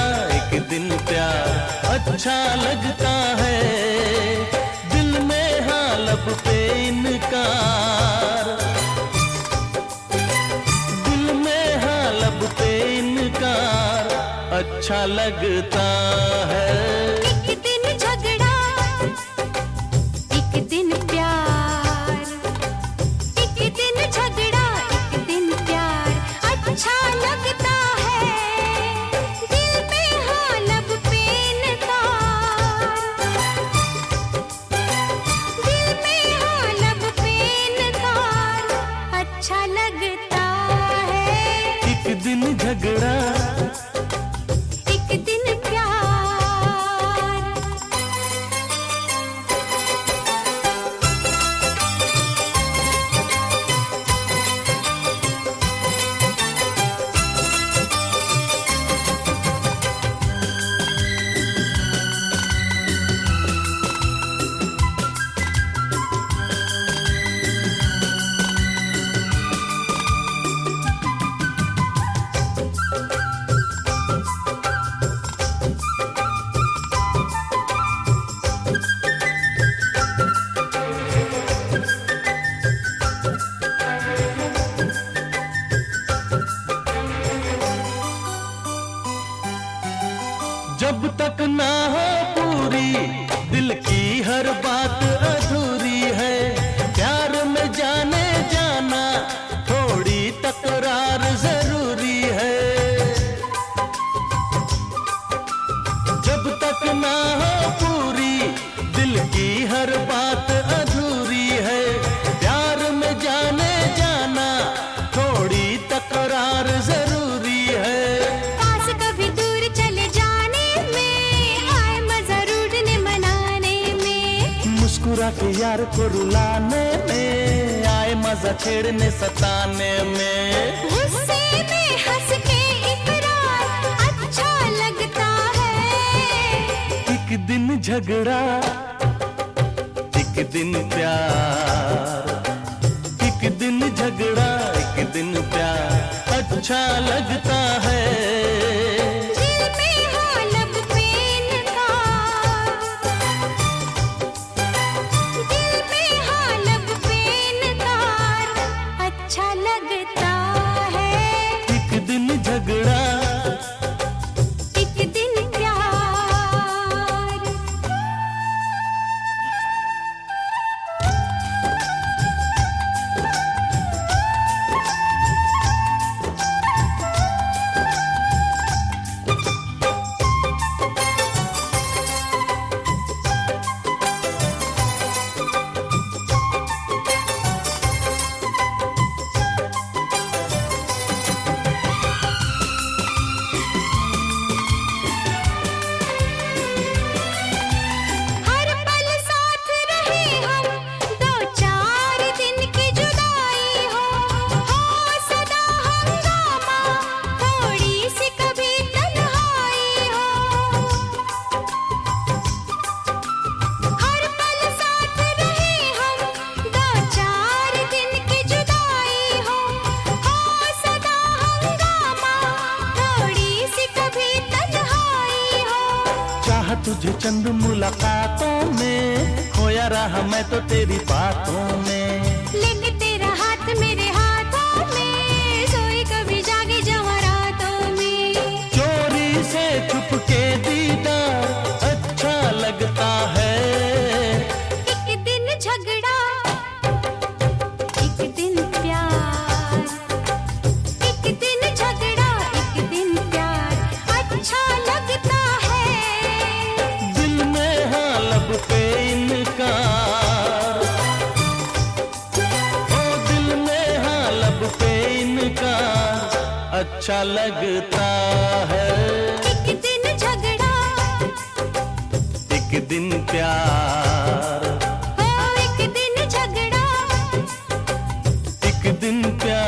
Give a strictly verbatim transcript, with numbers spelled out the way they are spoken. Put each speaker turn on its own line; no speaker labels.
एक दिन प्यार अच्छा लगता है, दिल में हाँ लब पे इनकार, दिल में हाँ लब पे इनकार अच्छा लगता है।
एक दिन झगड़ा एक दिन प्यार, एक दिन झगड़ा एक दिन प्यार अच्छा लगता है, दिल में हाँ लब पे इनकार, दिल में हाँ लब पे इनकार अच्छा लगता है।
एक दिन झगड़ा
एक दिन प्यार।
जब तक ना हो पूरी दिल की हर बात अधूरी है, प्यार में जाने जाना थोड़ी तकरार जरूरी है। जब तक ना हो पूरी दिल की हर बात अधूरी है, प्यार में जाने जाना थोड़ी तकरार जरूरी है।
पास कभी दूर चले जाने में आए मजा रूठने मनाने में,
मुस्कुरा के यार को रुलाने में आए मजा छेड़ने सताने में,
गुस्से में हंस के इकरार अच्छा लगता है।
एक दिन झगड़ा एक दिन प्यार, एक दिन झगड़ा एक दिन प्यार अच्छा लगता है।
दिल में हाँ लब पे इनकार, दिल में हाँ लब पे इनकार अच्छा लगता है।
एक दिन झगड़ा
एक दिन प्यार। हर पल साथ रहे हम, दो चार दिन की जुदाई हो, हो सदा हंगामा, थोड़ी सी कभी तन्हाई हो। हर पल साथ रहे हम, दो चार दिन की जुदाई हो, हो सदा हंगामा, थोड़ी सी कभी तन्हाई हो।
चाह तुझे चंद मुलाकातों में, खोया रहा मैं तो तेरी बातों में,
लेके तेरा हाथ मेरे हाथों में, सोई कभी जागे जवां रातों में।
चोरी से छुप के दीदार अच्छा लगता है।
एक दिन झगड़ा एक दिन प्यार, एक दिन झगड़ा एक दिन प्यार अच्छा लगता है।
दिल में हाँ लब पे इनकार, ओ दिल में हाँ लब पे इनकार अच्छा लगता है।
एक दिन झगड़ा
एक दिन प्यार,
हो एक दिन झगड़ा
एक दिन प्यार।